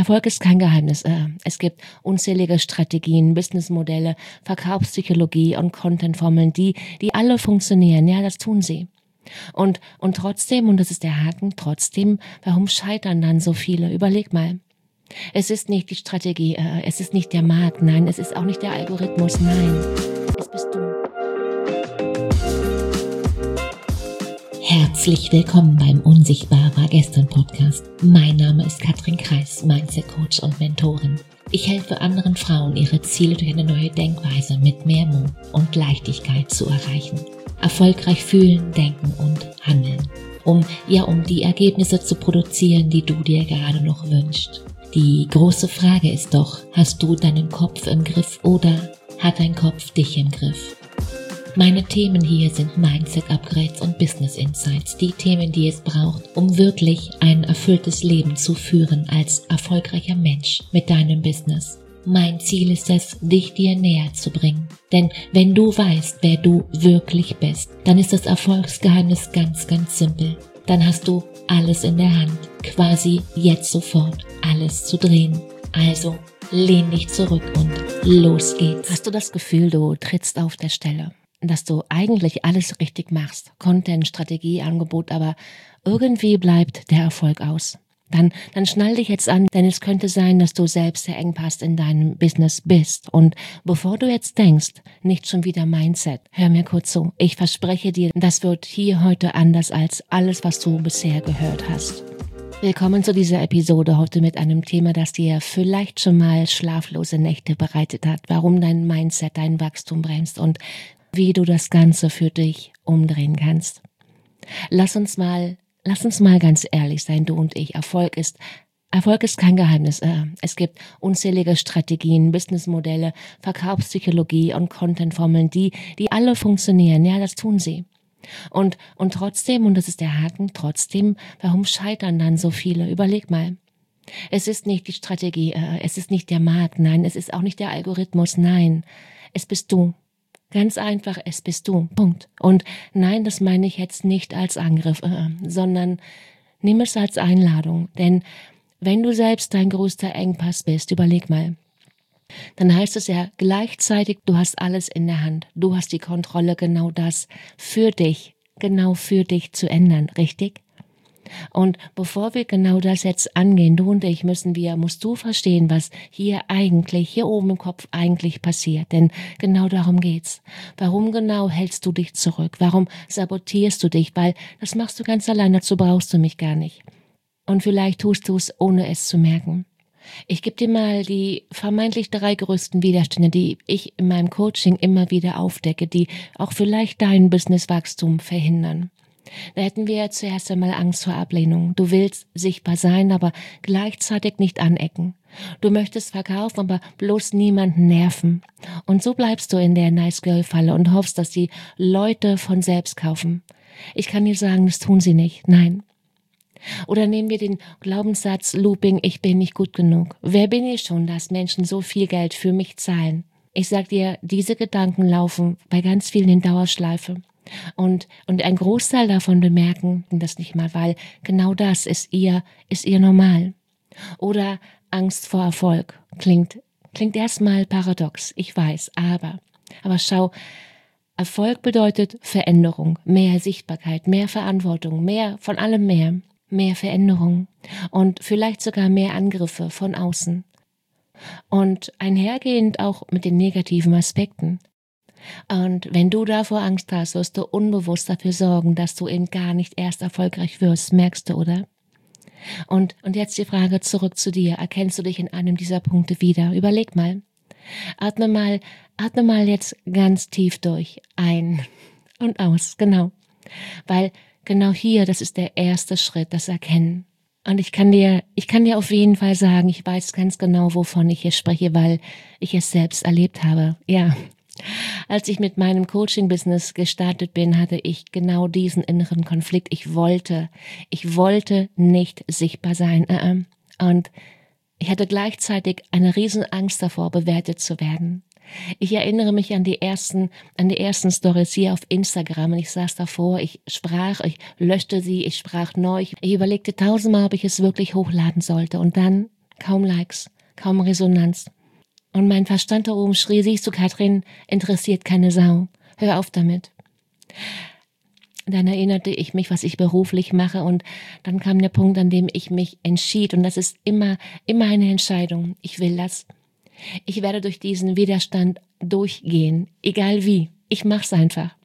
Erfolg ist kein Geheimnis. Es gibt unzählige Strategien, Businessmodelle, Verkaufspsychologie und Contentformeln, die alle funktionieren. Ja, das tun sie. Und trotzdem, und das ist der Haken, trotzdem, warum scheitern dann so viele? Überleg mal. Es ist nicht die Strategie, es ist nicht der Markt, nein, es ist auch nicht der Algorithmus, nein, es bist du. Herzlich willkommen beim Unsichtbar war gestern Podcast. Mein Name ist Katrin Kreis, Mindset Coach und Mentorin. Ich helfe anderen Frauen, ihre Ziele durch eine neue Denkweise mit mehr Mut und Leichtigkeit zu erreichen. Erfolgreich fühlen, denken und handeln. Um die Ergebnisse zu produzieren, die du dir gerade noch wünschst. Die große Frage ist doch, hast du deinen Kopf im Griff oder hat dein Kopf dich im Griff? Meine Themen hier sind Mindset-Upgrades und Business-Insights, die Themen, die es braucht, um wirklich ein erfülltes Leben zu führen als erfolgreicher Mensch mit deinem Business. Mein Ziel ist es, dich dir näher zu bringen. Denn wenn du weißt, wer du wirklich bist, dann ist das Erfolgsgeheimnis ganz, ganz simpel. Dann hast du alles in der Hand, quasi jetzt sofort alles zu drehen. Also lehn dich zurück und los geht's. Hast du das Gefühl, du trittst auf der Stelle? Dass du eigentlich alles richtig machst, Content, Strategie, Angebot, aber irgendwie bleibt der Erfolg aus. Dann schnall dich jetzt an, denn es könnte sein, dass du selbst der Engpass in deinem Business bist. Und bevor du jetzt denkst, nicht schon wieder Mindset, hör mir kurz zu. Ich verspreche dir, das wird hier heute anders als alles, was du bisher gehört hast. Willkommen zu dieser Episode heute mit einem Thema, das dir vielleicht schon mal schlaflose Nächte bereitet hat, warum dein Mindset dein Wachstum bremst und wie du das Ganze für dich umdrehen kannst. Lass uns mal ganz ehrlich sein, du und ich. Erfolg ist kein Geheimnis. Es gibt unzählige Strategien, Businessmodelle, Verkaufspsychologie und Contentformeln, die alle funktionieren. Ja, das tun sie. Und trotzdem, und das ist der Haken, trotzdem, warum scheitern dann so viele? Überleg mal. Es ist nicht die Strategie, es ist nicht der Markt, nein, es ist auch nicht der Algorithmus, nein, es bist du. Ganz einfach, es bist du. Punkt. Und nein, das meine ich jetzt nicht als Angriff, sondern nimm es als Einladung. Denn wenn du selbst dein größter Engpass bist, überleg mal, dann heißt es ja gleichzeitig, du hast alles in der Hand. Du hast die Kontrolle, genau das für dich zu ändern, richtig? Und bevor wir genau das jetzt angehen, du und ich, musst du verstehen, was hier oben im Kopf eigentlich passiert. Denn genau darum geht's. Warum genau hältst du dich zurück? Warum sabotierst du dich? Weil das machst du ganz allein, dazu brauchst du mich gar nicht. Und vielleicht tust du es, ohne es zu merken. Ich gebe dir mal die vermeintlich 3 größten Widerstände, die ich in meinem Coaching immer wieder aufdecke, die auch vielleicht dein Businesswachstum verhindern. Da hätten wir zuerst einmal Angst vor Ablehnung. Du willst sichtbar sein, aber gleichzeitig nicht anecken. Du möchtest verkaufen, aber bloß niemanden nerven. Und so bleibst du in der Nice-Girl-Falle und hoffst, dass die Leute von selbst kaufen. Ich kann dir sagen, das tun sie nicht. Nein. Oder nehmen wir den Glaubenssatz Looping, ich bin nicht gut genug. Wer bin ich schon, dass Menschen so viel Geld für mich zahlen? Ich sag dir, diese Gedanken laufen bei ganz vielen in Dauerschleife. Und ein Großteil davon bemerken das nicht mal, weil genau das ist ihr Normal. Oder Angst vor Erfolg. Klingt erstmal paradox, ich weiß, aber schau, Erfolg bedeutet Veränderung, mehr Sichtbarkeit, mehr Verantwortung, mehr von allem mehr Veränderung und vielleicht sogar mehr Angriffe von außen. Und einhergehend auch mit den negativen Aspekten. Und wenn du davor Angst hast, wirst du unbewusst dafür sorgen, dass du eben gar nicht erst erfolgreich wirst, merkst du, oder? Und jetzt die Frage zurück zu dir. Erkennst du dich in einem dieser Punkte wieder? Überleg mal. Atme mal jetzt ganz tief durch. Ein und aus, genau. Weil genau hier, das ist der erste Schritt, das Erkennen. Und ich kann dir auf jeden Fall sagen, ich weiß ganz genau, wovon ich hier spreche, weil ich es selbst erlebt habe. Ja. Als ich mit meinem Coaching-Business gestartet bin, hatte ich genau diesen inneren Konflikt. Ich wollte nicht sichtbar sein. Und ich hatte gleichzeitig eine riesen Angst davor, bewertet zu werden. Ich erinnere mich an die ersten Stories hier auf Instagram und ich saß davor, ich löschte sie, ich sprach neu. Ich überlegte tausendmal, ob ich es wirklich hochladen sollte und dann kaum Likes, kaum Resonanz. Und mein Verstand da oben schrie, siehst du, Katrin, interessiert keine Sau. Hör auf damit. Dann erinnerte ich mich, was ich beruflich mache, und dann kam der Punkt, an dem ich mich entschied, und das ist immer eine Entscheidung. Ich will das. Ich werde durch diesen Widerstand durchgehen, egal wie. Ich mach's einfach.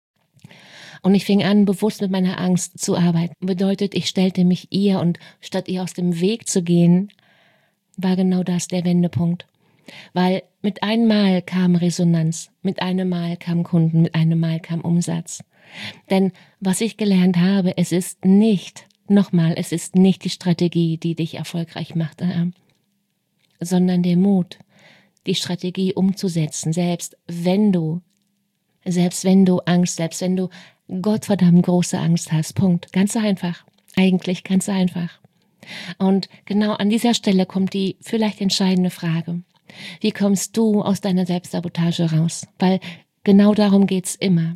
Und ich fing an, bewusst mit meiner Angst zu arbeiten. Bedeutet, ich stellte mich ihr, und statt ihr aus dem Weg zu gehen, war genau das der Wendepunkt. Weil mit einem Mal kam Resonanz, mit einem Mal kam Kunden, mit einem Mal kam Umsatz. Denn was ich gelernt habe, es ist nicht die Strategie, die dich erfolgreich macht, sondern der Mut, die Strategie umzusetzen, selbst wenn du Angst, selbst wenn du gottverdammt große Angst hast. Punkt. Ganz einfach. Eigentlich ganz einfach. Und genau an dieser Stelle kommt die vielleicht entscheidende Frage. Wie kommst du aus deiner Selbstsabotage raus? Weil genau darum geht's immer.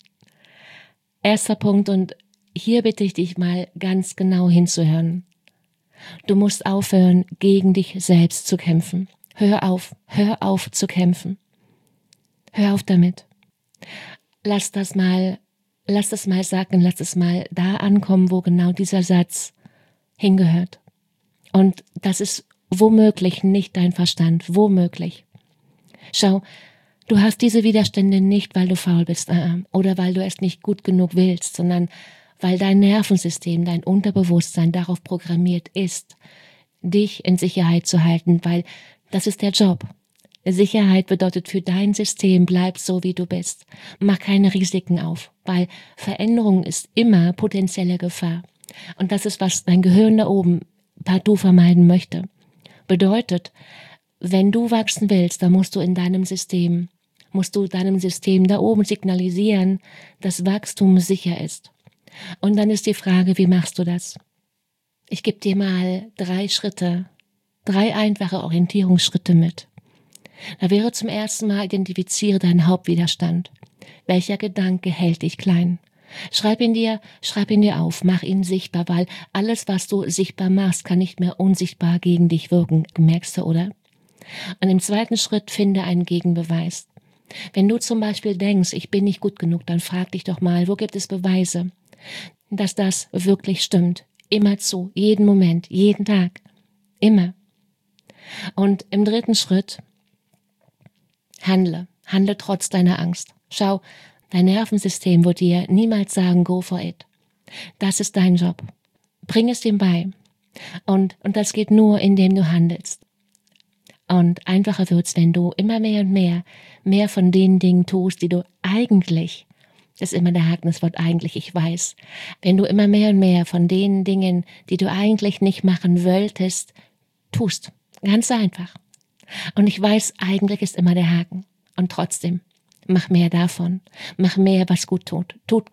Erster Punkt, und hier bitte ich dich mal ganz genau hinzuhören. Du musst aufhören, gegen dich selbst zu kämpfen. Hör auf zu kämpfen. Hör auf damit. Lass das mal sacken, lass es mal da ankommen, wo genau dieser Satz hingehört. Und das ist womöglich nicht dein Verstand, womöglich. Schau, du hast diese Widerstände nicht, weil du faul bist, oder weil du es nicht gut genug willst, sondern weil dein Nervensystem, dein Unterbewusstsein darauf programmiert ist, dich in Sicherheit zu halten, weil das ist der Job. Sicherheit bedeutet für dein System, bleib so, wie du bist. Mach keine Risiken auf, weil Veränderung ist immer potenzielle Gefahr. Und das ist, was dein Gehirn da oben partout vermeiden möchte. Bedeutet, wenn du wachsen willst, dann musst du deinem System da oben signalisieren, dass Wachstum sicher ist. Und dann ist die Frage, wie machst du das? Ich gebe dir mal 3 einfache Orientierungsschritte mit. Da wäre zum ersten Mal, identifiziere deinen Hauptwiderstand. Welcher Gedanke hält dich klein? Schreib ihn dir auf, mach ihn sichtbar, weil alles, was du sichtbar machst, kann nicht mehr unsichtbar gegen dich wirken, merkst du, oder? Und im zweiten Schritt finde einen Gegenbeweis. Wenn du zum Beispiel denkst, ich bin nicht gut genug, dann frag dich doch mal, wo gibt es Beweise, dass das wirklich stimmt? Immerzu, jeden Moment, jeden Tag, immer. Und im dritten Schritt, handle trotz deiner Angst. Schau, dein Nervensystem wird dir niemals sagen, go for it. Das ist dein Job. Bring es ihm bei. Und das geht nur, indem du handelst. Und einfacher wird's, wenn du immer mehr und mehr von den Dingen tust, die du eigentlich, das ist immer der Haken, das Wort eigentlich, ich weiß, wenn du immer mehr und mehr von den Dingen, die du eigentlich nicht machen wolltest, tust. Ganz einfach. Und ich weiß, eigentlich ist immer der Haken. Und trotzdem, mach mehr davon. Mach mehr, was gut tut.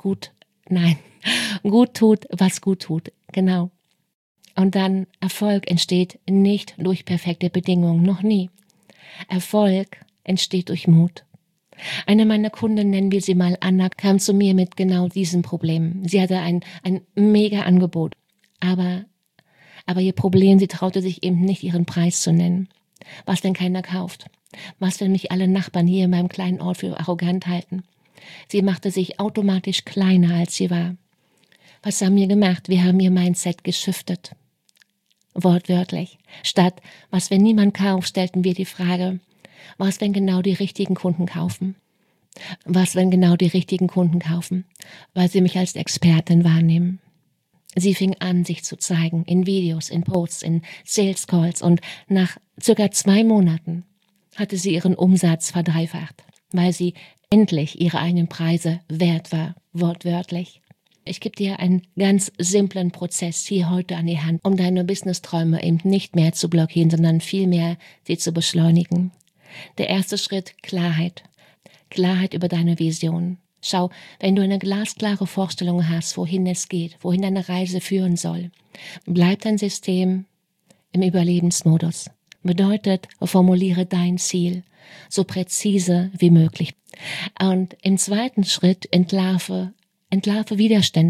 Gut tut, was gut tut. Genau. Und dann, Erfolg entsteht nicht durch perfekte Bedingungen, noch nie. Erfolg entsteht durch Mut. Eine meiner Kunden, nennen wir sie mal Anna, kam zu mir mit genau diesem Problem. Sie hatte ein mega Angebot. Aber ihr Problem, sie traute sich eben nicht, ihren Preis zu nennen. Was, wenn keiner kauft? Was, wenn mich alle Nachbarn hier in meinem kleinen Ort für arrogant halten? Sie machte sich automatisch kleiner, als sie war. Was haben wir gemacht? Wir haben ihr Mindset geschiftet. Wortwörtlich. Statt, was, wenn niemand kauft, stellten wir die Frage, was, wenn genau die richtigen Kunden kaufen? Was, wenn genau die richtigen Kunden kaufen? Weil sie mich als Expertin wahrnehmen. Sie fing an, sich zu zeigen, in Videos, in Posts, in Sales Calls, und nach circa 2 Monaten hatte sie ihren Umsatz verdreifacht, weil sie endlich ihre eigenen Preise wert war, wortwörtlich. Ich gebe dir einen ganz simplen Prozess hier heute an die Hand, um deine Business-Träume eben nicht mehr zu blockieren, sondern vielmehr sie zu beschleunigen. Der erste Schritt, Klarheit. Klarheit über deine Vision. Schau, wenn du eine glasklare Vorstellung hast, wohin es geht, wohin deine Reise führen soll, bleibt dein System im Überlebensmodus. Bedeutet, formuliere dein Ziel so präzise wie möglich. Und im zweiten Schritt entlarve Widerstände.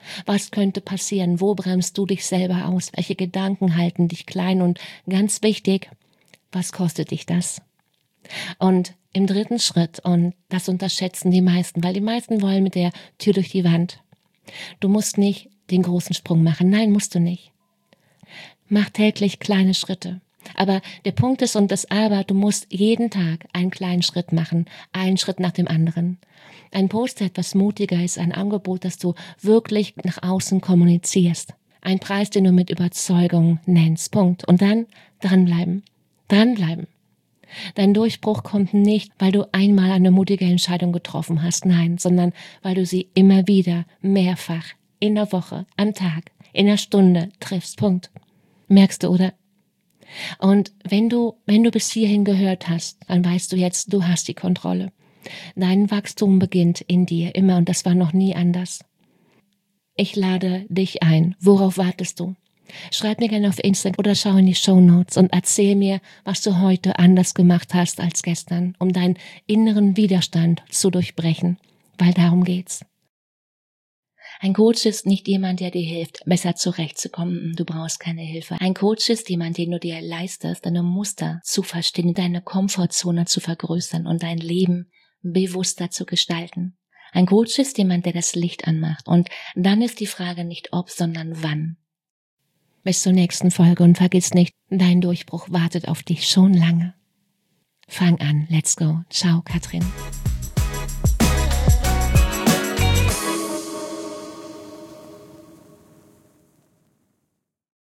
Was könnte passieren? Wo bremst du dich selber aus? Welche Gedanken halten dich klein? Und ganz wichtig, was kostet dich das? Und im dritten Schritt, und das unterschätzen die meisten, weil die meisten wollen mit der Tür durch die Wand. Du musst nicht den großen Sprung machen. Nein, musst du nicht. Mach täglich kleine Schritte. Aber der Punkt ist und das Aber, du musst jeden Tag einen kleinen Schritt machen, einen Schritt nach dem anderen. Ein Post, der etwas mutiger ist, ein Angebot, das du wirklich nach außen kommunizierst. Ein Preis, den du mit Überzeugung nennst. Punkt. Und dann dranbleiben. Dranbleiben. Dein Durchbruch kommt nicht, weil du einmal eine mutige Entscheidung getroffen hast, nein, sondern weil du sie immer wieder, mehrfach, in der Woche, am Tag, in der Stunde triffst. Punkt. Merkst du, oder? Und wenn du bis hierhin gehört hast, dann weißt du jetzt, du hast die Kontrolle. Dein Wachstum beginnt in dir immer und das war noch nie anders. Ich lade dich ein. Worauf wartest du? Schreib mir gerne auf Instagram oder schau in die Shownotes und erzähl mir, was du heute anders gemacht hast als gestern, um deinen inneren Widerstand zu durchbrechen, weil darum geht's. Ein Coach ist nicht jemand, der dir hilft, besser zurechtzukommen. Du brauchst keine Hilfe. Ein Coach ist jemand, den du dir leistest, deine Muster zu verstehen, deine Komfortzone zu vergrößern und dein Leben bewusster zu gestalten. Ein Coach ist jemand, der das Licht anmacht. Und dann ist die Frage nicht ob, sondern wann. Bis zur nächsten Folge und vergiss nicht, dein Durchbruch wartet auf dich schon lange. Fang an. Let's go. Ciao, Katrin.